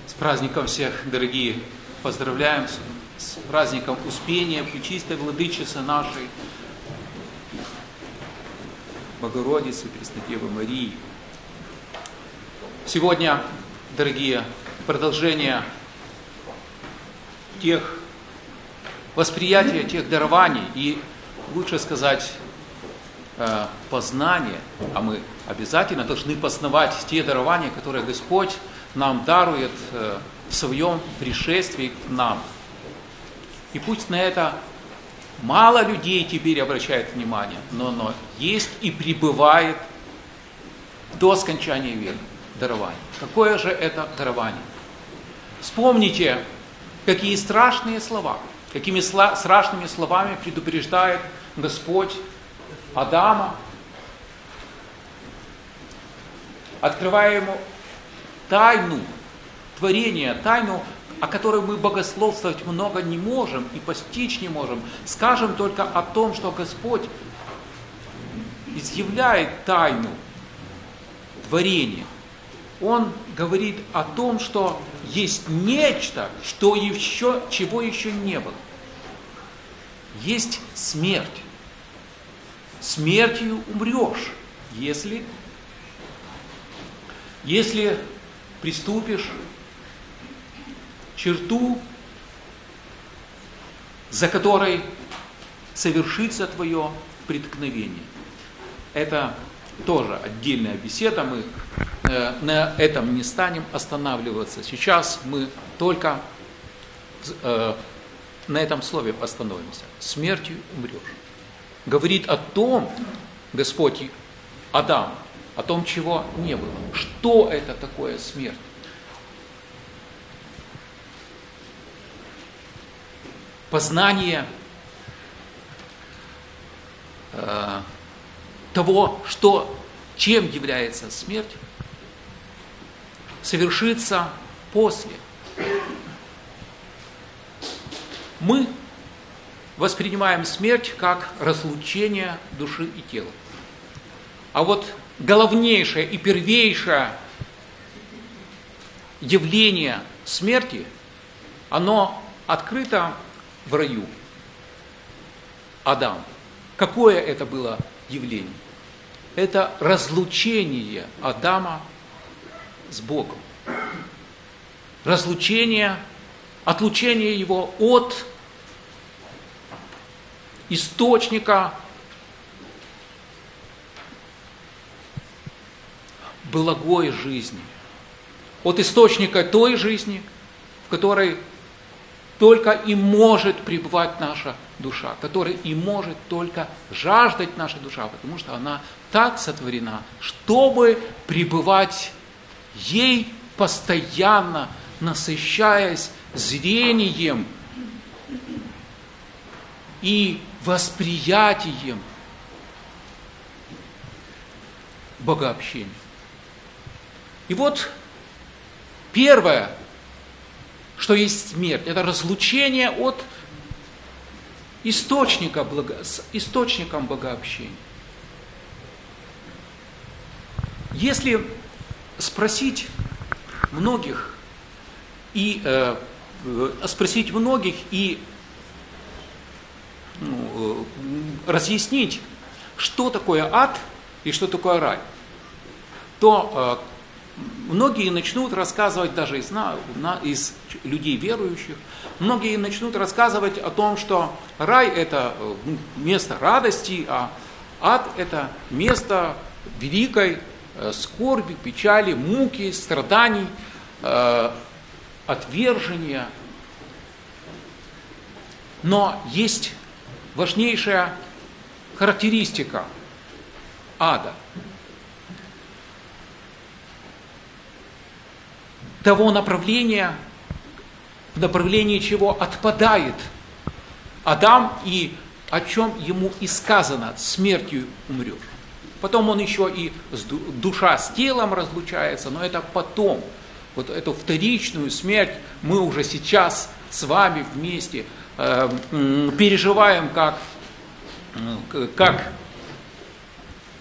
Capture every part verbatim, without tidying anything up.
С праздником всех, дорогие, поздравляем с праздником Успения Пречистой Владычицы нашей, Богородицы, Преснодевы Марии. Сегодня, дорогие, продолжение тех восприятия, тех дарований и, лучше сказать, познания, а мы обязательно должны познавать те дарования, которые Господь нам дарует в своем пришествии к нам. И пусть на это мало людей теперь обращает внимание, но оно есть и пребывает до скончания века дарование. Какое же это дарование? Вспомните, какие страшные слова, какими сла- страшными словами предупреждает Господь Адама, открывая ему тайну творения, тайну, о которой мы богословствовать много не можем и постичь не можем. Скажем только о том, что Господь изъявляет тайну творения. Он говорит о том, что есть нечто, что еще, чего еще не было. Есть смерть. Смертью умрешь, если, если приступишь черту, за которой совершится твое преткновение. Это тоже отдельная беседа, мы э, на этом не станем останавливаться. Сейчас мы только э, на этом слове остановимся. Смертью умрешь. Говорит о том, Господь Адам, о том, чего не было. Что это такое смерть? Познание э, того, что, чем является смерть, совершится после. Мы воспринимаем смерть как разлучение души и тела. А вот главнейшее и первейшее явление смерти, оно открыто в раю. Адам. Какое это было явление? Это разлучение Адама с Богом. Разлучение, отлучение его от источника благой жизни, от источника той жизни, в которой только и может пребывать наша душа, которой и может только жаждать наша душа, потому что она так сотворена, чтобы пребывать ей постоянно, насыщаясь зрением и восприятием богообщения. И вот первое, что есть смерть, это разлучение от источника благо, с источником богообщения. Если спросить многих и э, спросить многих и ну, разъяснить, что такое ад и что такое рай, то э, многие начнут рассказывать, даже из, на, из людей верующих, многие начнут рассказывать о том, что рай это место радости, а ад это место великой э, скорби, печали, муки, страданий, э, отвержения. Но есть важнейшая характеристика ада. Того направления, в направлении чего отпадает Адам и о чем ему и сказано: смертью умрешь. Потом он еще и душа с телом разлучается, но это потом. Вот эту вторичную смерть мы уже сейчас с вами вместе э, переживаем как, как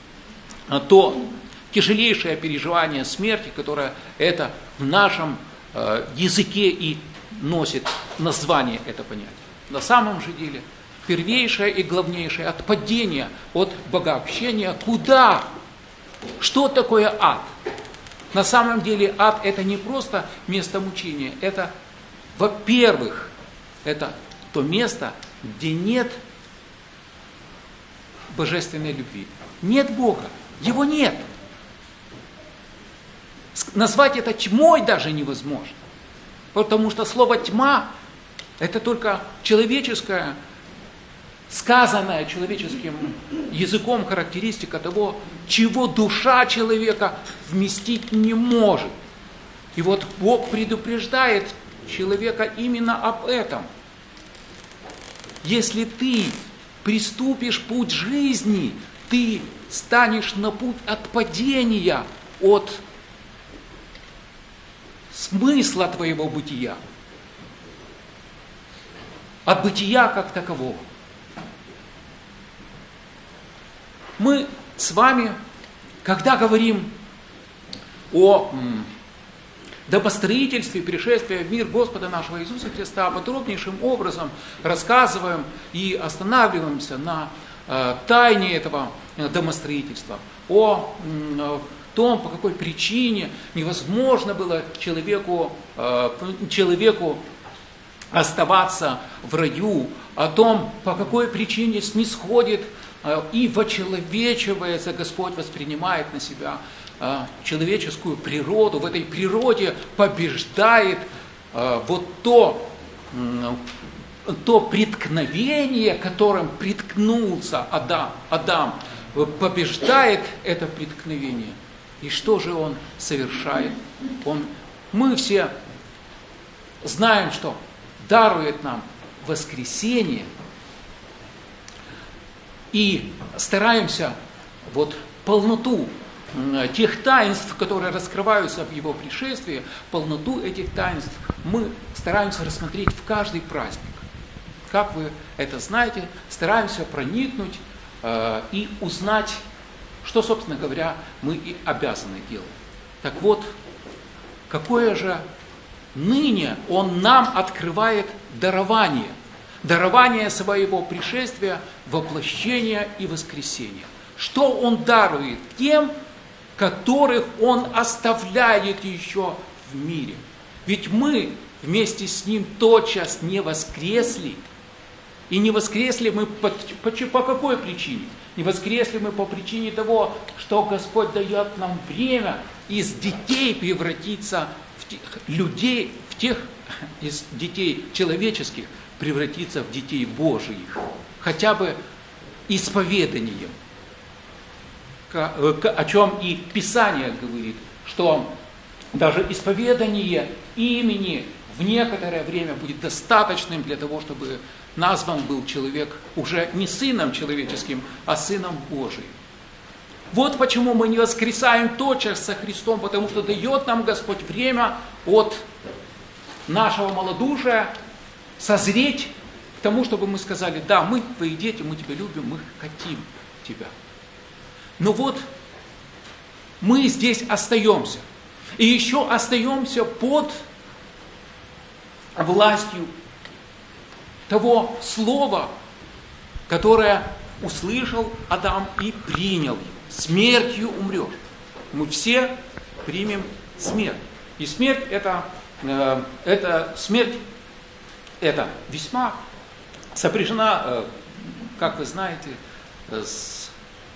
то тяжелейшее переживание смерти, которое это в нашем э, языке и носит название это понятие. На самом же деле, первейшее и главнейшее отпадение от богообщения куда? Что такое ад? На самом деле ад это не просто место мучения, это, во-первых, это то место, где нет божественной любви. Нет Бога, Его нет. Назвать это тьмой даже невозможно. Потому что слово тьма это только человеческая, сказанная человеческим языком характеристика того, чего душа человека вместить не может. И вот Бог предупреждает человека именно об этом. Если ты приступишь путь жизни, ты станешь на путь отпадения от смысла твоего бытия, от бытия как такового. Мы с вами, когда говорим о м, домостроительстве, пришествия в мир Господа нашего Иисуса Христа, подробнейшим образом рассказываем и останавливаемся на э, тайне этого э, домостроительства, о э, том, по какой причине невозможно было человеку, э, человеку оставаться в раю, о том, по какой причине снисходит э, и вочеловечивается, Господь воспринимает на себя э, человеческую природу, в этой природе побеждает э, вот то, э, то преткновение, которым приткнулся Адам, Адам, побеждает это преткновение. И что же он совершает? Он, мы все знаем, что дарует нам воскресение, и стараемся вот полноту тех таинств, которые раскрываются в его пришествии, полноту этих таинств мы стараемся рассмотреть в каждый праздник. Как вы это знаете, стараемся проникнуть э, и узнать, что, собственно говоря, мы и обязаны делать. Так вот, какое же ныне он нам открывает дарование. Дарование своего пришествия, воплощения и воскресения. Что он дарует тем, которых он оставляет еще в мире. Ведь мы вместе с ним тотчас не воскресли. И не воскресли мы по, по, по какой причине? Не воскресли мы по причине того, что Господь дает нам время из детей превратиться в тех людей, в тех из детей человеческих превратиться в детей Божиих. Хотя бы исповеданием. О чем и Писание говорит, что даже исповедание имени в некоторое время будет достаточным для того, чтобы назван был человек уже не сыном человеческим, а сыном Божиим. Вот почему мы не воскресаем тотчас со Христом, потому что дает нам Господь время от нашего малодушия созреть к тому, чтобы мы сказали: да, мы твои дети, мы тебя любим, мы хотим тебя. Но вот мы здесь остаемся. И еще остаемся под властью того слова, которое услышал Адам и принял его. Смертью умрешь. Мы все примем смерть. И смерть это, э, это смерть это весьма сопряжена, э, как вы знаете, с,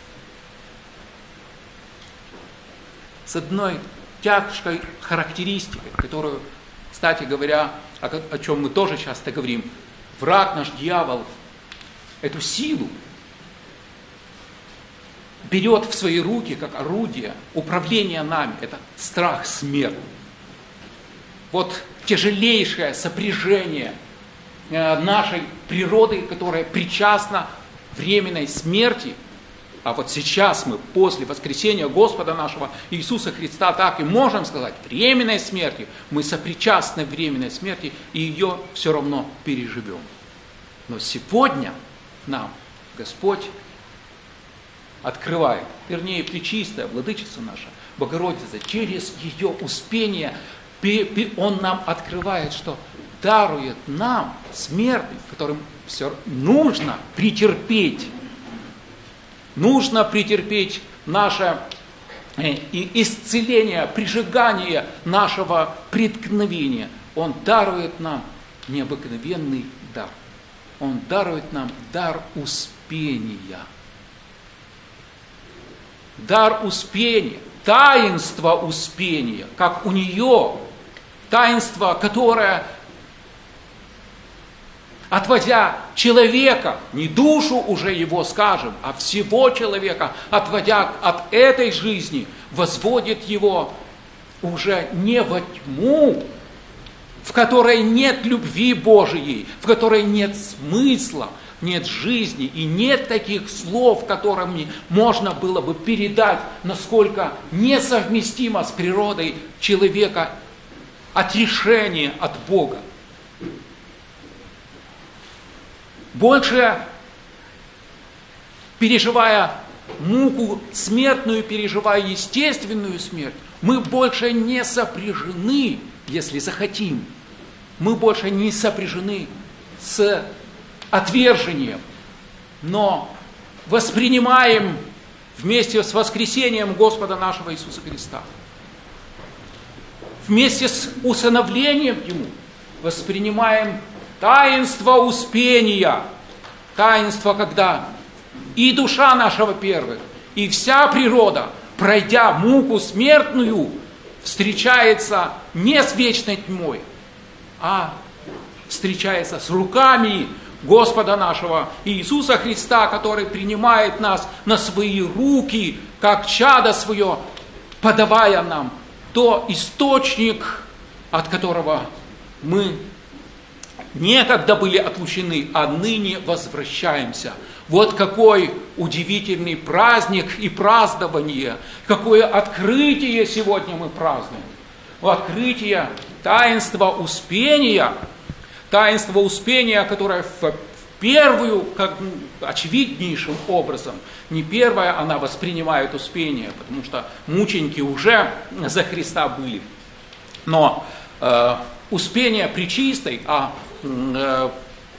с одной тяжкой характеристикой, которую, кстати говоря, о, о чем мы тоже часто говорим, враг наш дьявол эту силу берет в свои руки как орудие управления нами. Это страх смерти. Вот тяжелейшее сопряжение нашей природы, которая причастна временной смерти. А вот сейчас мы после воскресения Господа нашего Иисуса Христа так и можем сказать: временной смерти, мы сопричастны временной смерти и ее все равно переживем. Но сегодня нам Господь открывает, вернее, Пречистая Владычица наша, Богородица, через ее успение Он нам открывает, что дарует нам, смертным, которым все нужно претерпеть. Нужно претерпеть наше исцеление, прижигание нашего преткновения. Он дарует нам необыкновенный дар. Он дарует нам дар успения. Дар успения, таинство успения, как у нее, таинство, которое, отводя человека, не душу уже его, скажем, а всего человека, отводя от этой жизни, возводит его уже не во тьму, в которой нет любви Божией, в которой нет смысла, нет жизни и нет таких слов, которыми можно было бы передать, насколько несовместимо с природой человека отрешение от Бога. Больше, переживая муку смертную, переживая естественную смерть, мы больше не сопряжены, если захотим, мы больше не сопряжены с отвержением, но воспринимаем вместе с воскресением Господа нашего Иисуса Христа, вместе с усыновлением Ему, воспринимаем таинство успения, таинство, когда и душа нашего первых, и вся природа, пройдя муку смертную, встречается не с вечной тьмой, а встречается с руками Господа нашего Иисуса Христа, который принимает нас на свои руки, как чадо свое, подавая нам то источник, от которого мы некогда были отлучены, а ныне возвращаемся. Вот какой удивительный праздник и празднование, какое открытие сегодня мы празднуем. Открытие таинства успения, таинство успения, которое в первую, как очевиднейшим образом, не первое она воспринимает успение, потому что мученики уже за Христа были. Но э, успение пречистой, а э,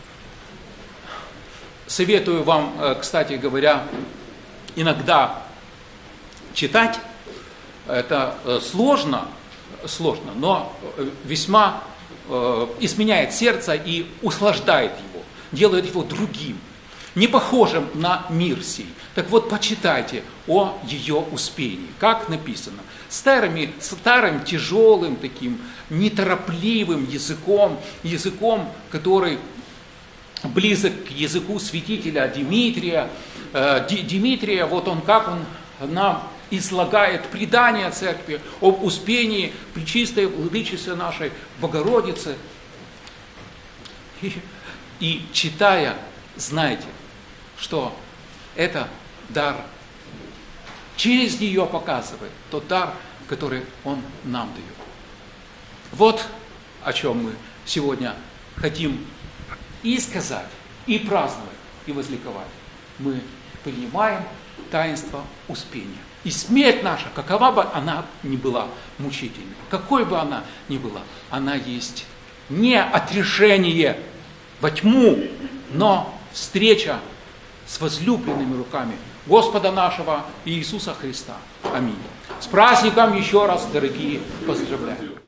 советую вам, э, кстати говоря, иногда читать, это э, сложно, сложно, но весьма э, изменяет сердце и услаждает его, делает его другим, не похожим на мир сей. Так вот, почитайте о ее успении, как написано. Старыми, старым, тяжелым, таким неторопливым языком, языком, который близок к языку святителя Димитрия. Э, Димитрия, вот он как он нам излагает предание церкви об успении пречистой владычицы нашей Богородицы. И, и читая, знайте, что это дар. Через нее показывает тот дар, который Он нам дает. Вот о чем мы сегодня хотим и сказать, и праздновать, и возликовать. Мы принимаем таинство успения. И смерть наша, какова бы она ни была мучительной, какой бы она ни была, она есть не отрешение во тьму, но встреча с возлюбленными руками Господа нашего Иисуса Христа. Аминь. С праздником еще раз, дорогие, поздравляю.